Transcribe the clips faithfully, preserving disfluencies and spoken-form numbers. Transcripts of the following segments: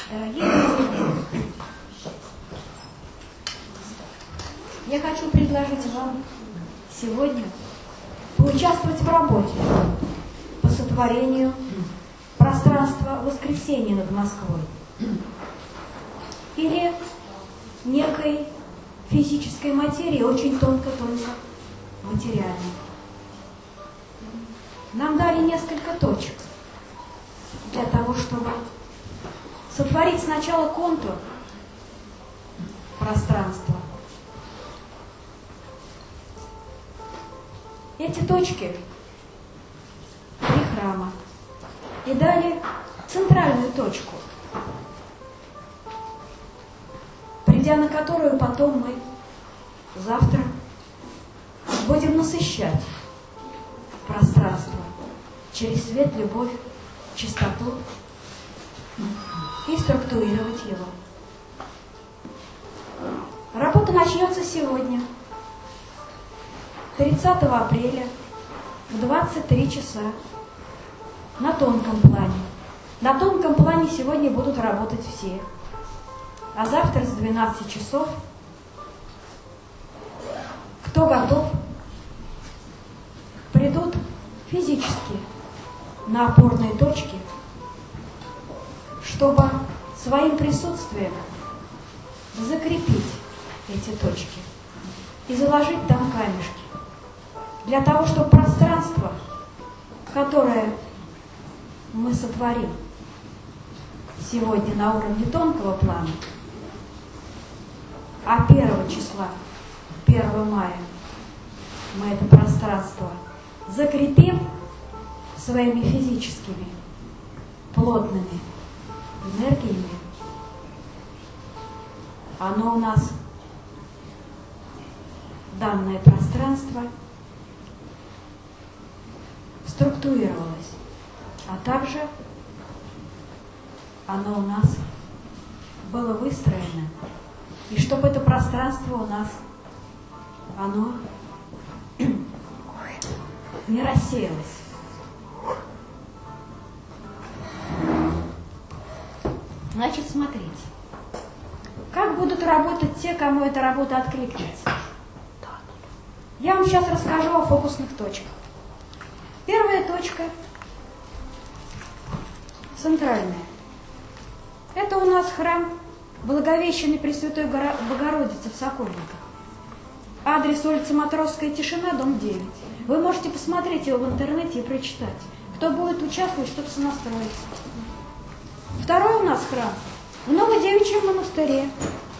Я хочу предложить вам сегодня поучаствовать в работе по сотворению пространства воскресения над Москвой или некой физической материи, очень тонко-тонко материальной. Нам дали несколько точек для того, чтобы сотворить сначала контур пространства. Эти точки — три храма. И дали центральную точку, придя на которую потом мы завтра будем насыщать пространство через свет, любовь, чистоту и структурировать его. Работа начнется сегодня, тридцатого апреля, в двадцать три часа, на тонком плане. На тонком плане сегодня будут работать все. А завтра с двенадцати часов, кто готов, придут физически на опорные точки, чтобы своим присутствием закрепить эти точки и заложить там камешки. Для того, чтобы пространство, которое мы сотворим сегодня на уровне тонкого плана, а первого числа, первого мая, мы это пространство закрепим своими физическими плотными энергиями, оно у нас, данное пространство, структурировалось, а также оно у нас было выстроено, и чтобы это пространство у нас, оно не рассеялось. Значит, смотрите, как будут работать те, кому эта работа откликнется. Я вам сейчас расскажу о фокусных точках. Первая точка центральная. Это у нас храм Благовещенной Пресвятой Богородицы в Сокольниках. Адрес: улица Матросская, Тишина, дом девять. Вы можете посмотреть его в интернете и прочитать, кто будет участвовать, чтобы сонастроиться. Второй у нас храм в Новодевичьем монастыре.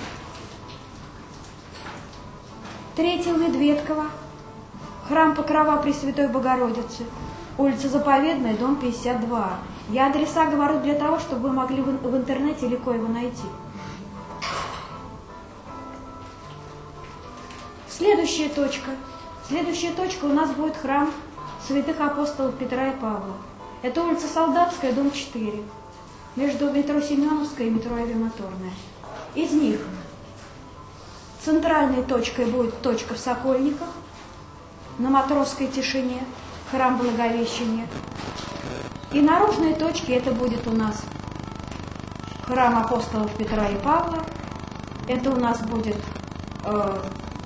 Третий в Медведково. Храм Покрова Пресвятой Богородицы, улица Заповедная, дом пятьдесят два. Я адреса говорю для того, чтобы вы могли в интернете легко его найти. Следующая точка. Следующая точка у нас будет храм святых апостолов Петра и Павла. Это улица Солдатская, дом четыре. Между метро Семеновская и метро Авиамоторная. Из них центральной точкой будет точка в Сокольниках, на Матросской Тишине, храм Благовещения. И наружные точки — это будет у нас храм апостолов Петра и Павла, это у нас будет э,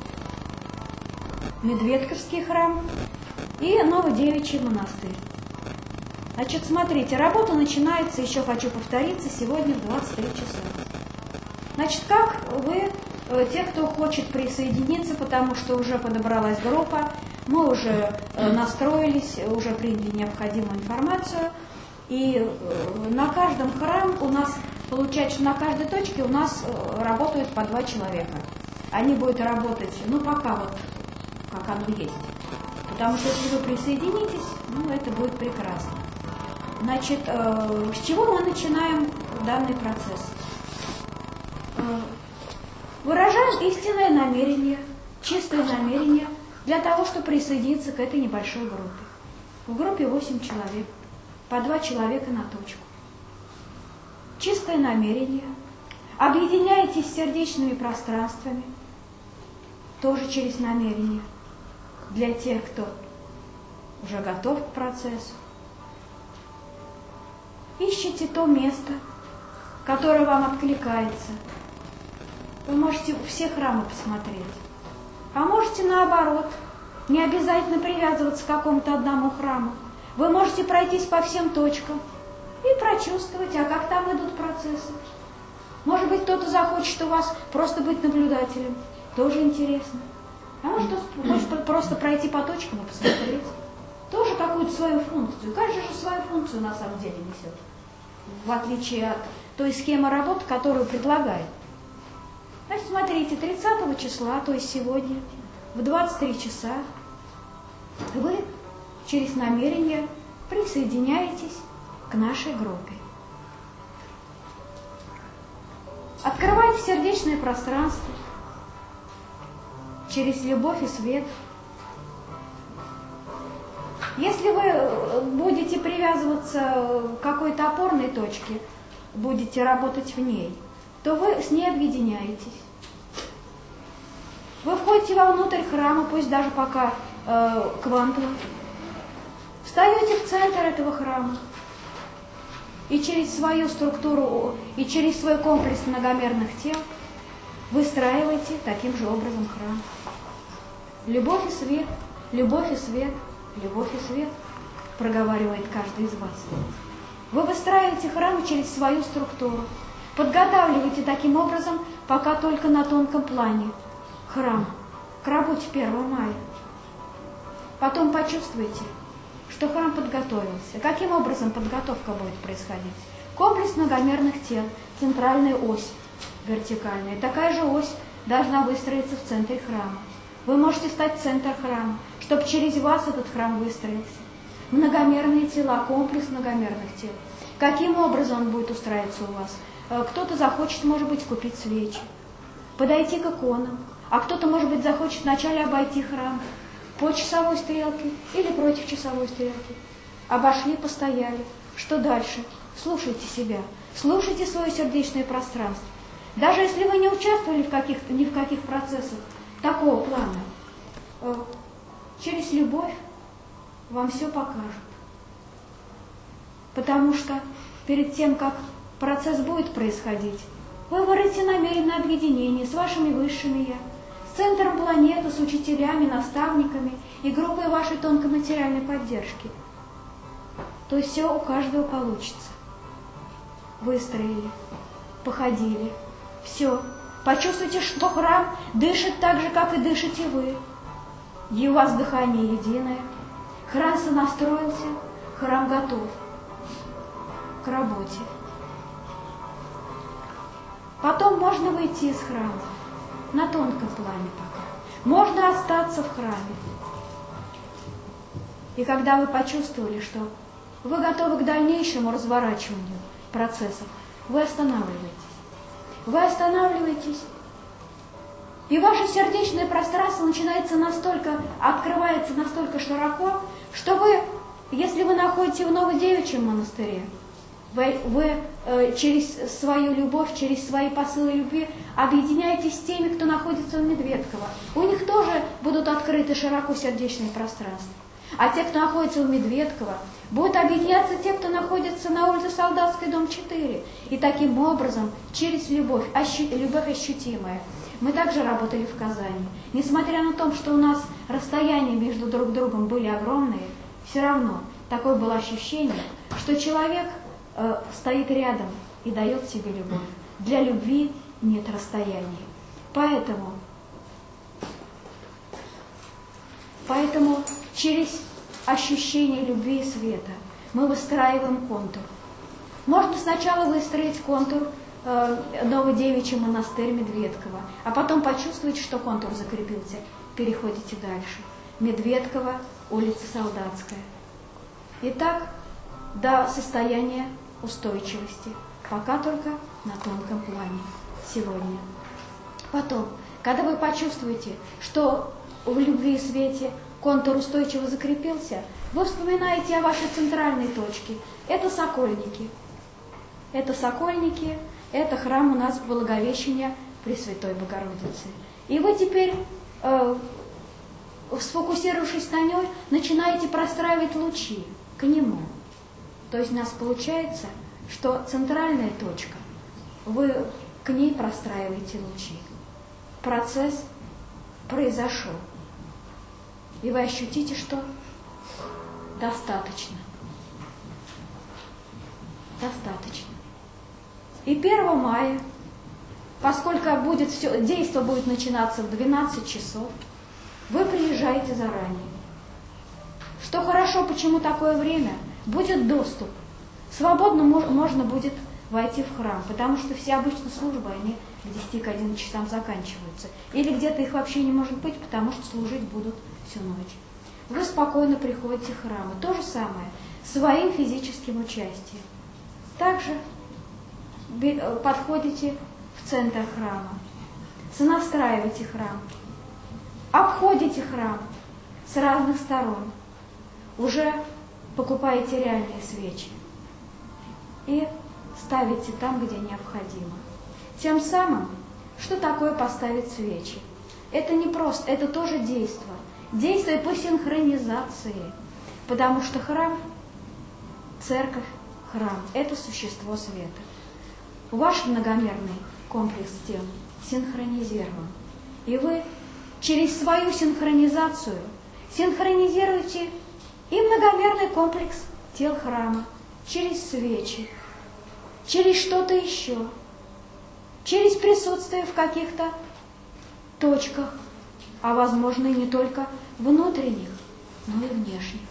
Медведковский храм и Новодевичий монастырь. Значит, смотрите, работа начинается, еще хочу повториться, сегодня в двадцать три часа. Значит, как вы, э, те, кто хочет присоединиться, потому что уже подобралась группа, мы уже э, настроились, уже приняли необходимую информацию, и э, на каждом храм у нас, получается, что на каждой точке у нас э, работают по два человека. Они будут работать, ну, пока вот, как оно есть. Потому что если вы присоединитесь, ну, это будет прекрасно. Значит, э, с чего мы начинаем данный процесс? Э, выражаем истинное намерение, чистое намерение, для того, чтобы присоединиться к этой небольшой группе. В группе восемь человек, по два человека на точку. Чистое намерение. Объединяйтесь с сердечными пространствами, тоже через намерение, для тех, кто уже готов к процессу. Ищите то место, которое вам откликается. Вы можете все храмы посмотреть. А можете наоборот, не обязательно привязываться к какому-то одному храму. Вы можете пройтись по всем точкам и прочувствовать, а как там идут процессы. Может быть, кто-то захочет у вас просто быть наблюдателем. Тоже интересно. А может, кто-то хочет просто пройти по точкам и посмотреть. Тоже какую-то свою функцию. Каждый же свою функцию на самом деле несет. В отличие от той схемы работы, которую предлагает. Значит, смотрите, тридцатого числа, то есть сегодня, в двадцать три часа, вы через намерение присоединяетесь к нашей группе. Открывайте сердечное пространство через любовь и свет. Если вы будете привязываться к какой-то опорной точке, будете работать в ней, то вы с ней объединяетесь. Вы входите вовнутрь храма, пусть даже пока э, квантово, встаете в центр этого храма и через свою структуру, и через свой комплекс многомерных тел выстраиваете таким же образом храм. Любовь и свет, любовь и свет, любовь и свет, проговаривает каждый из вас. Вы выстраиваете храм через свою структуру, подготавливаете таким образом, пока только на тонком плане, храм к работе первого мая. Потом почувствуйте, что храм подготовился. Каким образом подготовка будет происходить? Комплекс многомерных тел, центральная ось вертикальная. Такая же ось должна выстроиться в центре храма. Вы можете стать центром храма, чтобы через вас этот храм выстроился. Многомерные тела, комплекс многомерных тел. Каким образом он будет устраиваться у вас? Кто-то захочет, может быть, купить свечи, подойти к иконам, а кто-то, может быть, захочет вначале обойти храм по часовой стрелке или против часовой стрелки. Обошли, постояли. Что дальше? Слушайте себя, слушайте свое сердечное пространство. Даже если вы не участвовали в каких-то, ни в каких процессах такого плана, через любовь вам все покажут. Потому что перед тем, как процесс будет происходить, вы выразите намеренное объединение с вашими высшими «я», с центром планеты, с учителями, наставниками и группой вашей тонкоматериальной поддержки. То есть все у каждого получится. Выстроили, походили, все. Почувствуйте, что храм дышит так же, как и дышите вы. И у вас дыхание единое. Храм сонастроился, храм готов к работе. Потом можно выйти из храма на тонком плане пока. Можно остаться в храме. И когда вы почувствовали, что вы готовы к дальнейшему разворачиванию процессов, вы останавливаетесь. Вы останавливаетесь, и ваше сердечное пространство начинается настолько, открывается настолько широко, что вы, если вы находитесь в Новодевичьем монастыре, вы, вы э, через свою любовь, через свои посылы любви объединяетесь с теми, кто находится в Медведково. У них тоже будут открыты широко сердечные пространства. А те, кто находится в Медведково, будут объединяться те, кто находится на улице Солдатской, дом четыре. И таким образом, через любовь, ощу, любовь ощутимая, мы также работали в Казани. Несмотря на то, что у нас расстояния между друг другом были огромные, все равно такое было ощущение, что человек э, стоит рядом и дает себе любовь. Для любви нет расстояния. Поэтому, поэтому через ощущение любви и света мы выстраиваем контур. Можно сначала выстроить контур э, Новодевичий монастырь Медведково, а потом почувствовать, что контур закрепился. Переходите дальше. Медведково, улица Солдатская. И так до состояния устойчивости, пока только на тонком плане сегодня. Потом, когда вы почувствуете, что в любви и свете контур устойчиво закрепился, вы вспоминаете о вашей центральной точке. Это Сокольники. Это Сокольники, это храм у нас в Благовещении Пресвятой Богородицы. И вы теперь, э, сфокусировавшись на ней, начинаете простраивать лучи к нему. То есть у нас получается, что центральная точка вы к ней простраиваете лучи. Процесс произошел. И вы ощутите, что достаточно. Достаточно. И первого мая, поскольку будет все, действо будет начинаться в двенадцать часов, вы приезжаете заранее. Что хорошо, почему такое время? Будет доступ. Свободно мож, можно будет войти в храм, потому что все обычно службы, они к десяти, к одиннадцати часам заканчиваются. Или где-то их вообще не может быть, потому что служить будут всю ночь. Вы спокойно приходите в храм. То же самое, своим физическим участием. Также подходите в центр храма, сонастраиваете храм, обходите храм с разных сторон, уже покупаете реальные свечи и ставите там, где необходимо. Тем самым, что такое поставить свечи? Это не просто, это тоже действо. Действие по синхронизации, потому что храм, церковь, храм – это существо света. Ваш многомерный комплекс тел синхронизирован. И вы через свою синхронизацию синхронизируете и многомерный комплекс тел храма, через свечи, через что-то еще, через присутствие в каких-то точках, а возможно и не только внутренних, но и внешних.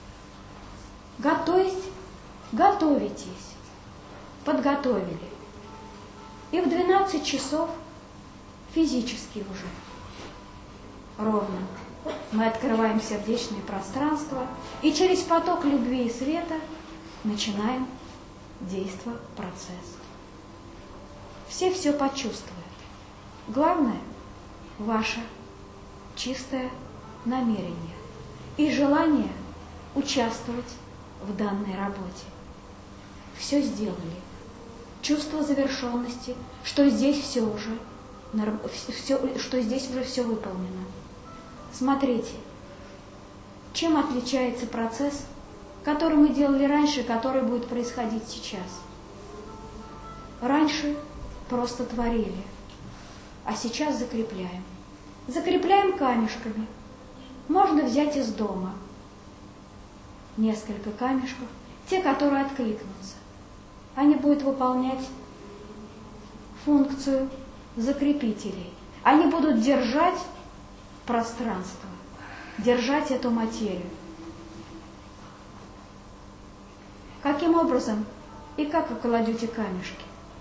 То есть готовитесь, подготовили. И в двенадцать часов физически уже ровно мы открываем сердечное пространство и через поток любви и света начинаем действовать процесс. Все все почувствуют. Главное – ваше чистое намерение и желание участвовать в данной работе. Все сделали. Чувство завершенности, что здесь все уже, все, что здесь уже все выполнено. Смотрите, чем отличается процесс, который мы делали раньше, который будет происходить сейчас. Раньше просто творили, а сейчас закрепляем. Закрепляем камешками. Можно взять из дома несколько камешков, те, которые откликнутся. Они будут выполнять функцию закрепителей. Они будут держать пространство, держать эту материю. Каким образом и как вы кладете камешки?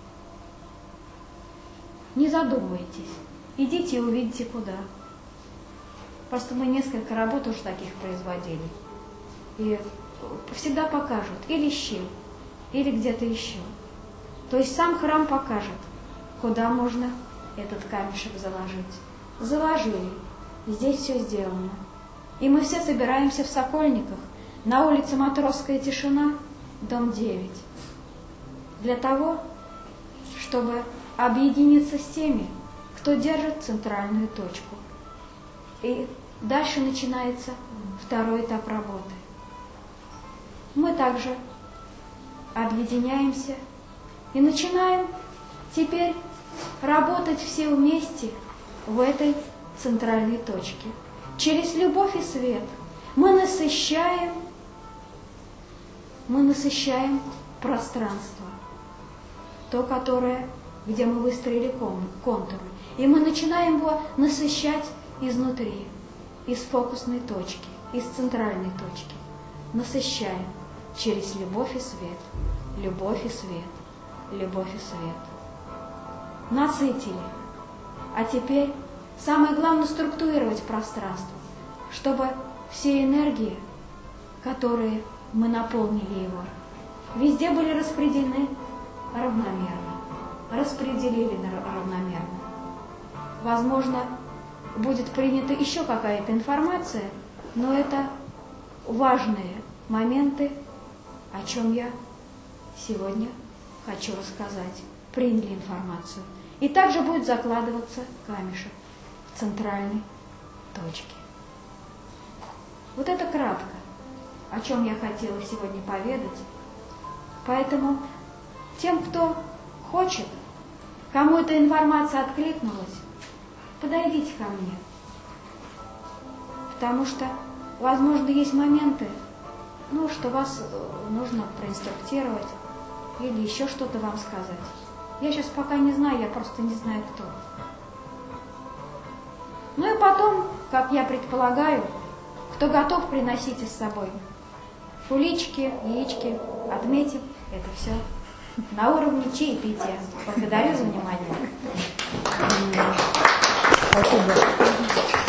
Не задумывайтесь. Идите и увидите куда. Просто мы несколько работ уж таких производили. И всегда покажут или щель, или где-то еще. То есть сам храм покажет, куда можно этот камешек заложить. Заложили. Здесь все сделано. И мы все собираемся в Сокольниках, на улице Матросская тишина, дом девять. Для того, чтобы объединиться с теми, кто держит центральную точку. И дальше начинается второй этап работы. Мы также объединяемся и начинаем теперь работать все вместе в этой центральной точке. Через любовь и свет мы насыщаем, мы насыщаем пространство, то, которое, где мы выстроили контуры. И мы начинаем его насыщать изнутри, из фокусной точки, из центральной точки. Насыщаем через любовь и свет, любовь и свет, любовь и свет. Насытили. А теперь самое главное структурировать пространство, чтобы все энергии, которые мы наполнили его, везде были распределены равномерно. Распределили равномерно. Возможно, будет принята еще какая-то информация, но это важные моменты, о чем я сегодня хочу рассказать. Приняли информацию. И также будет закладываться камешек в центральной точке. Вот это кратко, о чем я хотела сегодня поведать. Поэтому тем, кто хочет, кому эта информация откликнулась, подойдите ко мне. Потому что, возможно, есть моменты, ну, что вас нужно проинструктировать или еще что-то вам сказать. Я сейчас пока не знаю, я просто не знаю, кто. Ну и потом, как я предполагаю, кто готов, приносите с собой кулички, яички, отметим это все на уровне чаепития. Благодарю за внимание. Спасибо.